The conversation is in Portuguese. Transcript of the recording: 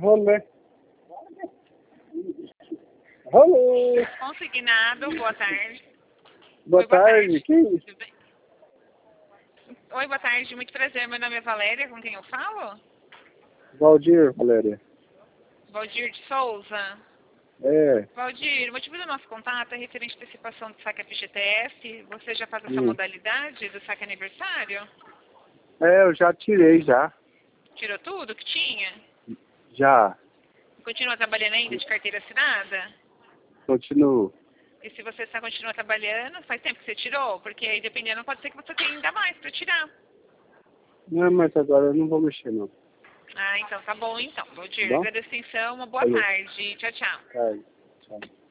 Rolê. Rolê. Consignado, boa tarde. Boa Oi, boa tarde. tarde. Quem? Tudo bem? Oi, boa tarde, muito prazer. Meu nome é Valéria, com quem eu falo? Valdir, Valéria. Valdir de Souza. É. Valdir, o motivo do nosso contato é referente à antecipação do saque FGTS. Você já faz essa Hum. modalidade do saque aniversário? É, eu já tirei já. Tirou tudo que tinha? Já. Continua trabalhando ainda de carteira assinada? Continuo. E se você só continua trabalhando, faz tempo que você tirou? Porque aí, dependendo, pode ser que você tenha ainda mais para tirar. Não, mas agora eu não vou mexer não. Ah, então tá bom então. Valdir, Tá bom? agradeço a atenção, uma boa Falou. tarde. Tchau, tchau. Tá. Tchau.